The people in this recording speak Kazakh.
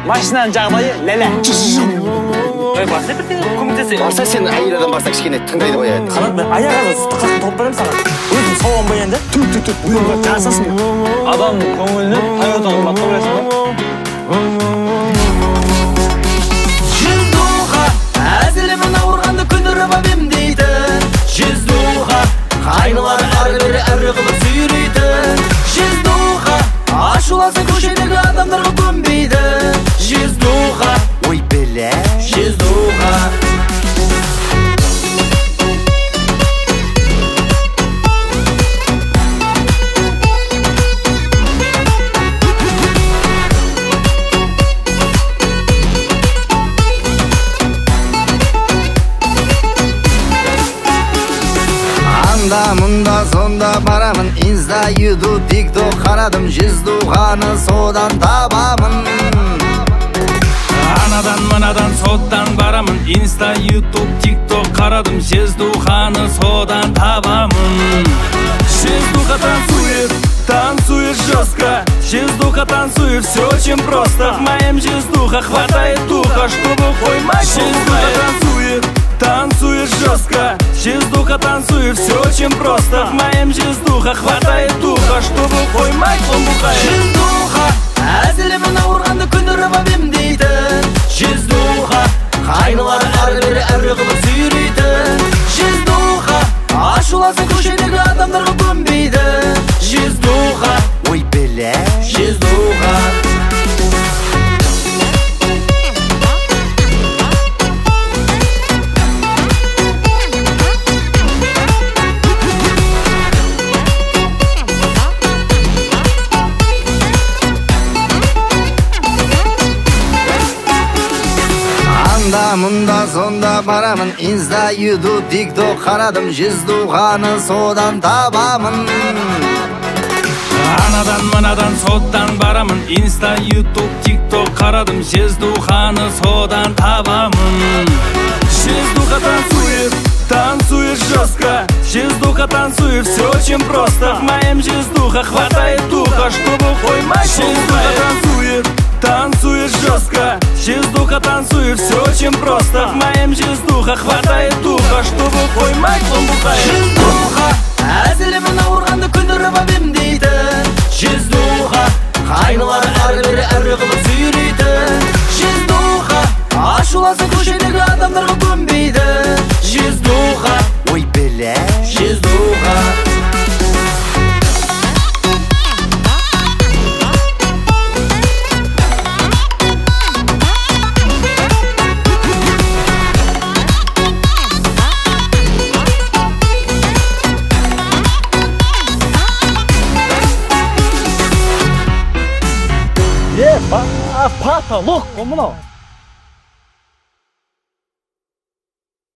Машинаның жағдайы ләлә. Барса бірдеңе көмектесейін. Барса сен әйел адам барса кішкене тыңдайды ғой енді. Қанат, мен аяғына тұтқасын тауып беремін саған. Өзің сауанбай енді. Түк. Бұйырға жасасын. Адамның көңіліне Тойотаның батқа бересің ба? Жиздуха, әзілімен ауырғанды күндіріп әбемдейтін. Жиздуха, қайнылары әрі-бері әрі қылып сүйрейтін. Жиздуха, ашуланса көшедегі адамдарға көнбейді. Жиздуха, ой біле. Жиздуха. Мұнда сонда барамын, инста, ютуб, тикток қарадым, жиздуханы содан табамын. Анадан мынадан соттан барамын, инста, ютуб, тикток қарадым, жиздуханы содан табамын. Жиздуха танцует жестко, жиздуха танцует, все очень просто. В моем жиздуха хватает духа, чтобы поймать. Жиздуха танцует жестко, жиздуха танцует, все очень просто. В моем жиздуха хватает духа, чтобы поймать бомбухай. Жиздуха, әзілімен ауырғанды күндіріп әбемдейтін. Жиздуха, қайнылары әрі-бері әрі қылып сүйрейтін. Жиздуха, ашуланса көшедегі адамдарға көнбейді. Жиздуха, ой біле. Жиздуха. Мұнда сонда барамын, инста, ютуб, тикток қарадым, жиздуханы содан табамын. Анадан мынадан соттан барамын, инста, ютуб, тикток қарадым, жиздуханы содан табамын. Жиздуха танцует жестко, жиздуха танцует, все очень просто. В моем жиздуха хватает духа, чтобы поймать. Жиздуха танцует жестко, жиздуха танцует, все очень просто. В моем жиздуха хватает духа, чтобы поймать бомбухай. Жиздуха, әзілімен ауырғанды күндіріп әбемдейтін. Жиздуха, қайнылары әрі-бері әрі қылып сүйрейтін. Жиздуха, ашуланса көшедегі адамдарға көнбейді. Жиздуха, ой біле. Жиздуха. Потолок, мынау.